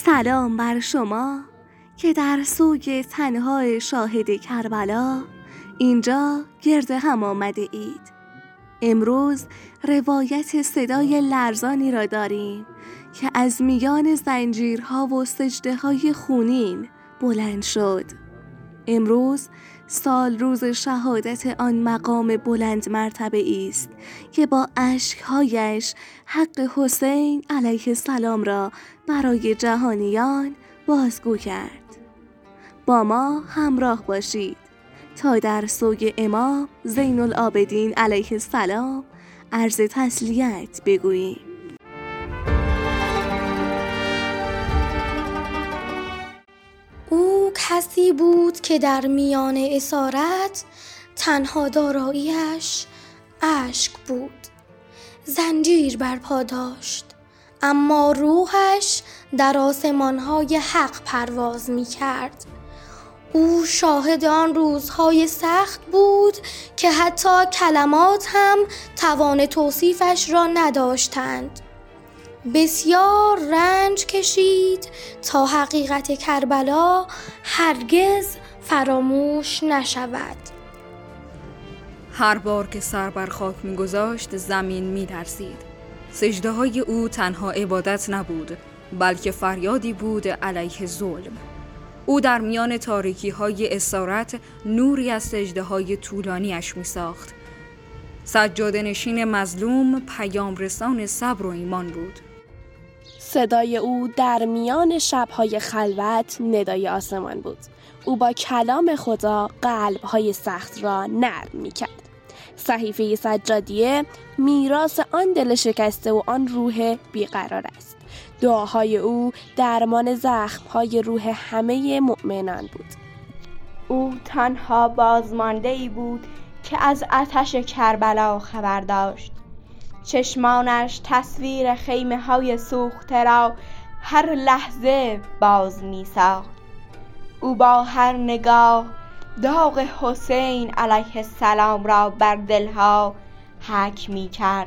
سلام بر شما که در سوگ تنهای شاهد کربلا اینجا گرد هم آمده اید. امروز روایت صدای لرزانی را داریم که از میان زنجیرها و سجده‌های خونین بلند شد. امروز سال روز شهادت آن مقام بلند مرتبه است که با اشک‌هایش حق حسین علیه السلام را برای جهانیان بازگو کرد. با ما همراه باشید تا در سوگ امام زین العابدین علیه السلام عرض تسلیت بگوییم. او کسی بود که در میان اسارت تنها دارایی‌اش اشک بود. زنجیر بر پا داشت اما روحش در آسمان‌های حق پرواز می‌کرد. او شاهد آن روزهای سخت بود که حتی کلمات هم توان توصیفش را نداشتند. بسیار رنج کشید تا حقیقت کربلا هرگز فراموش نشود. هر بار که سر بر خاک می‌گذاشت زمین می‌لرزید. سجده‌های او تنها عبادت نبود، بلکه فریادی بود علیه ظلم. او در میان تاریکی‌های اسارت نوری از سجده‌های طولانی‌اش می‌ساخت. سجاده نشین مظلوم پیام رسان صبر و ایمان بود. صدای او در میان شب‌های خلوت ندای آسمان بود. او با کلام خدا قلب‌های سخت را نرم می‌کرد. صحیفه سجادیه میراث آن دل شکسته و آن روح بیقرار است. دعاهای او درمان زخم‌های روح همه مؤمنان بود. او تنها بازمانده‌ای بود که از آتش کربلا خبر داشت. چشمانش تصویر خیمه‌های سوخته را هر لحظه باز می‌ساخت. او با هر نگاه داغ حسین علیه السلام را بر دلها حک می‌کرد.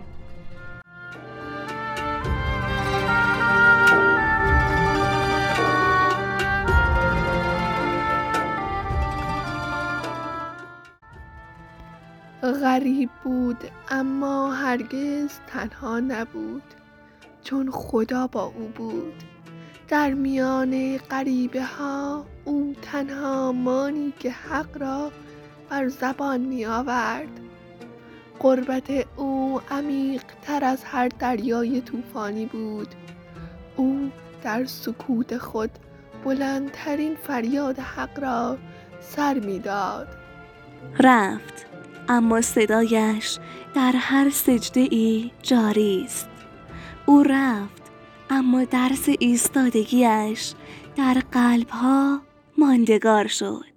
غریب بود اما هرگز تنها نبود، چون خدا با او بود. در میان غریبه ها او تنها مانی که حق را بر زبان می آورد. قربت او عمیق تر از هر دریای طوفانی بود. او در سکوت خود بلندترین فریاد حق را سر می داد. رفت اما صدایش در هر سجده‌ای جاری است. او رفت اما درس ایستادگیش در قلب‌ها ماندگار شد.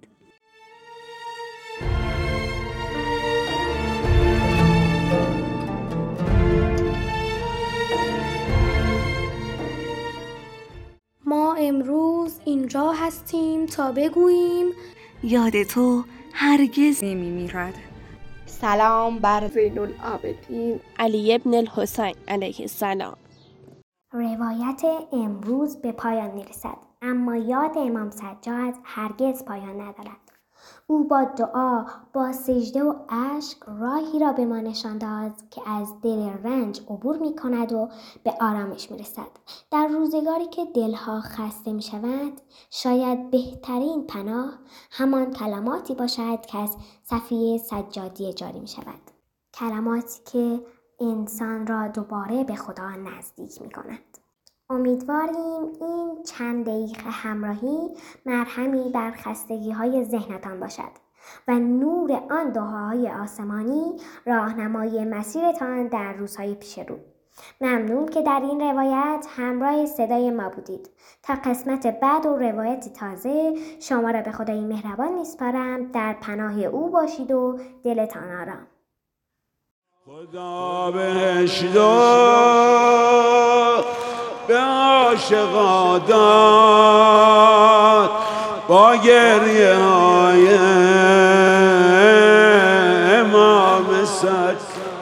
ما امروز اینجا هستیم تا بگوییم یاد تو هرگز نمی‌میرد. سلام بر زین العابدین علی ابن الحسین علیه السلام. روایت امروز به پایان میرسد، اما یاد امام سجاد هرگز پایان ندارد. او با دعا، با سجده و اشک راهی را به ما نشان داد که از دل رنج عبور می کند و به آرامش می رسد. در روزگاری که دلها خسته می شود، شاید بهترین پناه همان کلماتی باشد که از صفحه سجادیه جاری می شود. کلماتی که انسان را دوباره به خدا نزدیک می کند. امیدواریم این چند دقیقه همراهی مرهمی بر خستگی‌های ذهنتان باشد و نور آن دعاهای آسمانی راهنمای مسیرتان در روزهای پیش رو. ممنون که در این روایت همراه صدای ما بودید. تا قسمت بعد و روایت تازه شما را به خدای مهربان میسپارم. در پناه او باشید و دلتان آرام. خدا بهش داد به عاشقا داد با گریه های امام سجاد.